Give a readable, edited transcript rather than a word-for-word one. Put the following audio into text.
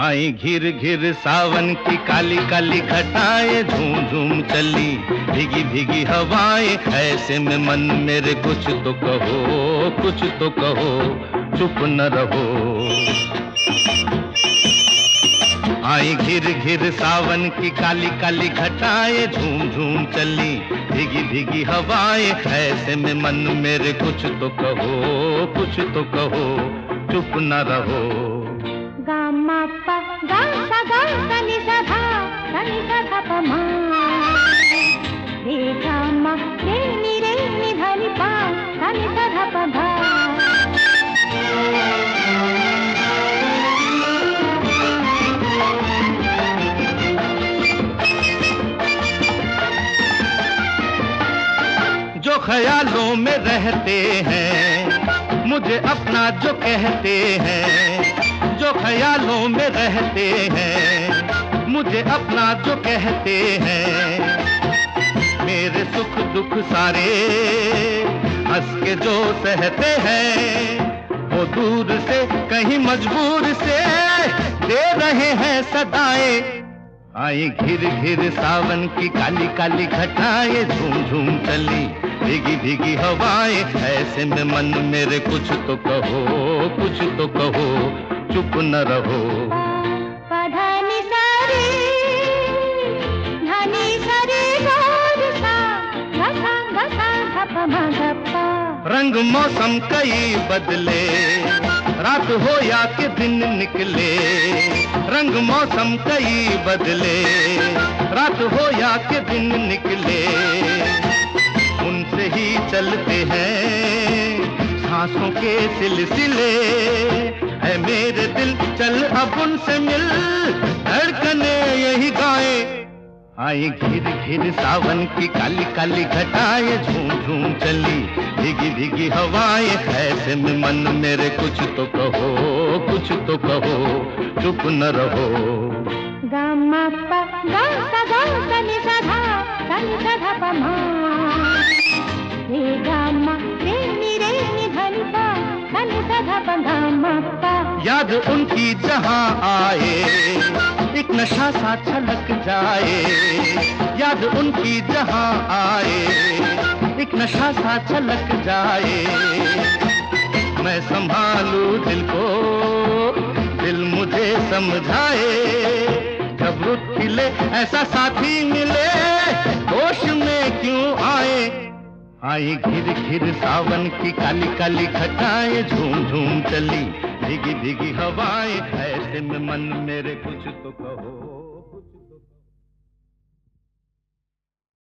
आई घिर घिर सावन की काली काली घटाएं झूम झूम चली भीगी भीगी हवाएं, ऐसे में मन मेरे कुछ तो कहो, कुछ तो कहो, चुप न रहो। आई घिर घिर सावन की काली काली घटाएं झूम झूम चली भीगी भीगी हवाएं, ऐसे में मन मेरे कुछ तो कहो, कुछ तो कहो, चुप न रहो। गा मा पा गा सा नि सा धा प मा रे गा मा रे नि धा नि पा सा नि सा धा प धा। जो ख्यालों में रहते हैं मुझे अपना जो कहते हैं, जो ख्यालों में रहते हैं मुझे अपना जो कहते हैं, मेरे सुख दुख सारे हंस के जो सहते हैं, वो दूर से कहीं मजबूर से दे रहे हैं सदाएं। आई घिर घिर सावन की काली काली घटाएं झूम झूम चली भीगी भीगी हवाएं, ऐसे में मन मेरे कुछ तो कहो, कुछ तो कहो, चुप न रहो। पधानी सारे धानी सारे गौर सा घसा घसा धप मा धप्पा। रंग मौसम कई बदले रात हो या के दिन निकले, रंग मौसम कई बदले रात हो या के दिन निकले, उनसे ही चलते हैं सांसों के सिलसिले, है मेरे दिल चल अब उनसे मिल धड़कने यही गाए। आई घिर घिर सावन की काली काली घटाएं झूम झूम चली भीगी भीगी हवाएं, ऐसे में मन मेरे कुछ तो कहो, कुछ तो कहो, चुप न रहो। गा मा पा गा सा नि सा धा प मा रे गा मा रे नि धा नि पा सा नि सा धा प गा मा पा। याद उनकी जहां आए एक नशा सा छलक जाए, याद उनकी जहां आए एक नशा सा छलक जाए, मैं संभालूं दिल को दिल मुझे समझाए, जब रुत खिले ऐसा साथी मिले होश में क्यों आए। आई घिर घिर सावन की काली काली घटाएं झूम झूम चली भीगी भीगी हवाएं, ऐसे में मन मेरे कुछ तो कहो।